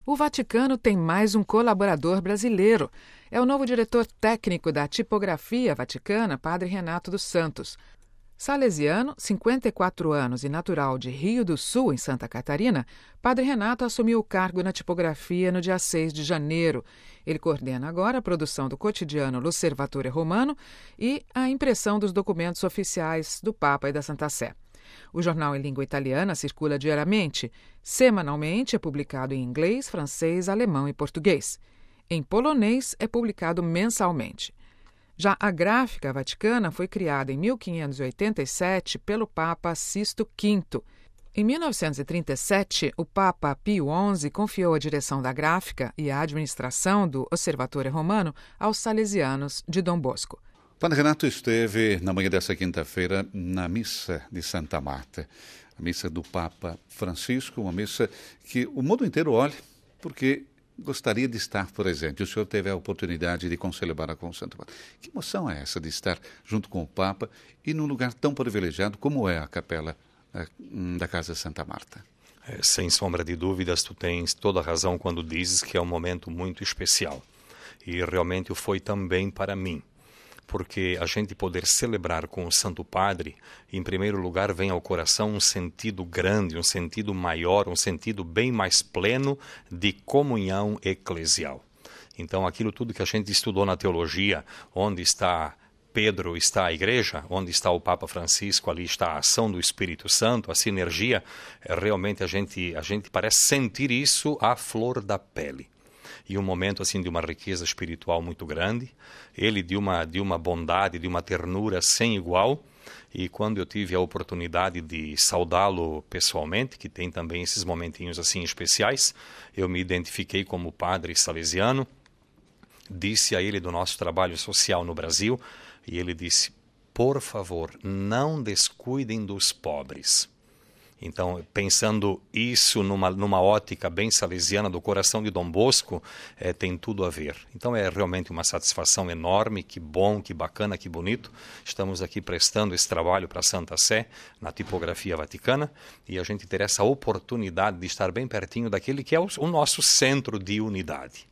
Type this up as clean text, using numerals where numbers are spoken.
O Vaticano tem mais um colaborador brasileiro. É o novo diretor técnico da Tipografia Vaticana, Padre Renato dos Santos. Salesiano, 54 anos e natural de Rio do Sul, em Santa Catarina, Padre Renato assumiu o cargo na tipografia no dia 6 de janeiro. Ele coordena agora a produção do cotidiano L'Osservatore Romano e a impressão dos documentos oficiais do Papa e da Santa Sé. O jornal em língua italiana circula diariamente. Semanalmente é publicado em inglês, francês, alemão e português. Em polonês é publicado mensalmente. Já a Gráfica Vaticana foi criada em 1587 pelo Papa Sisto V. Em 1937, o Papa Pio XI confiou a direção da Gráfica e a administração do Osservatore Romano aos salesianos de Dom Bosco. Padre Renato esteve na manhã dessa quinta-feira na missa de Santa Marta, a missa do Papa Francisco, uma missa que o mundo inteiro olha, porque gostaria de estar presente. O senhor teve a oportunidade de concelebrar com o Santo Padre. Que emoção é essa de estar junto com o Papa e num lugar tão privilegiado como é a capela da Casa Santa Marta? Sem sombra de dúvidas, tu tens toda a razão quando dizes que é um momento muito especial. E realmente o foi também para mim. Porque a gente poder celebrar com o Santo Padre, em primeiro lugar, vem ao coração um sentido grande, um sentido maior, um sentido bem mais pleno de comunhão eclesial. Então, aquilo tudo que a gente estudou na teologia, onde está Pedro, está a igreja, onde está o Papa Francisco, ali está a ação do Espírito Santo, a sinergia, realmente a gente parece sentir isso à flor da pele. E um momento assim de uma riqueza espiritual muito grande, ele de uma bondade, de uma ternura sem igual. E quando eu tive a oportunidade de saudá-lo pessoalmente, que tem também esses momentinhos assim especiais, eu me identifiquei como padre salesiano, disse a ele do nosso trabalho social no Brasil, e ele disse: por favor, não descuidem dos pobres. Então, pensando isso numa ótica bem salesiana do coração de Dom Bosco, tem tudo a ver. Então, é realmente uma satisfação enorme, que bom, que bacana, que bonito. Estamos aqui prestando esse trabalho para a Santa Sé, na tipografia vaticana, e a gente ter essa oportunidade de estar bem pertinho daquele que é o nosso centro de unidade.